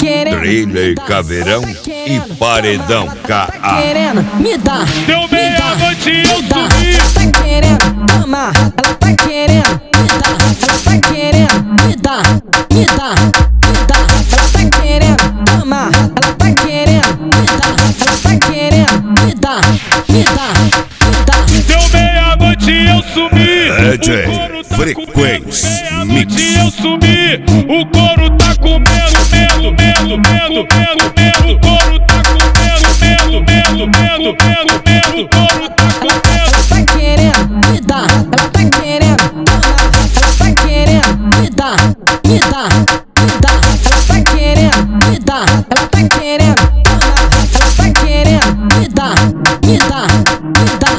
Trailer Caveirão e Paredão KA. Me dá, deu meia-noite e eu subi. Ela tá querendo amar, ela tá querendo me dar, ela tá querendo me dar, me dar, me dar. Ela tá querendo amar, ela tá querendo me dar, ela tá querendo me dar, me dar, me dar. Deu meia-noite e eu subi. DJ Frequência Mix. Eu subi, o couro tá com medo, medo, medo, medo, medo, medo. O couro tá com medo, medo, medo, medo, medo, medo. O couro tá com medo. Ela tá querendo me dar, ela tá querendo amar, ela tá querendo me dar, me dar, me dar. Ela tá querendo me dar, ela tá querendo amar, ela tá querendo me dar, me dar, me dar.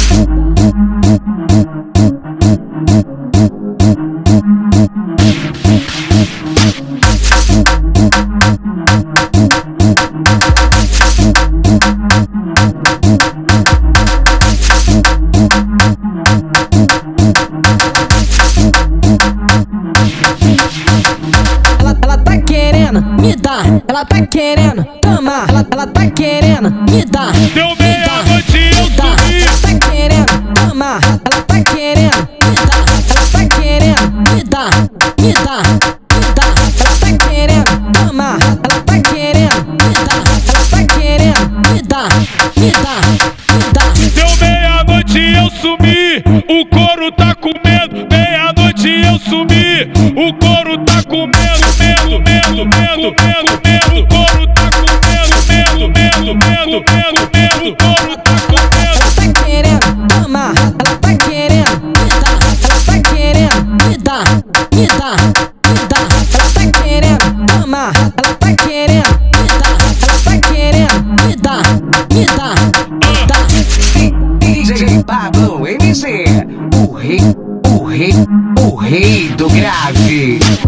Ela tá querendo me dar, ela tá querendo amar, ela tá querendo me dar, Deu me dar, meia-noite e eu me dar. subi. Ela tá querendo amar, ela tá querendo me dar, ela tá querendo me dar, me dar, me dar. Ela tá querendo amar, ela tá querendo me dar, ela tá querendo me dar, me dar, me dar. Deu meia-noite e eu subi, o couro tá com medo. Meia-noite e eu subi, o couro tá com medo, medo, medo, medo, medo, medo. O couro tá com medo, medo, medo, medo, medo, medo. O couro tá com medo. Ela tá querendo amar, ela tá querendo me dar, ela tá querendo me dar, me dar, me dar. Ela tá querendo amar, ela tá querendo me dar, ela tá querendo me dar, me dar, me dar. DJ Pablo MC, o rei do grave.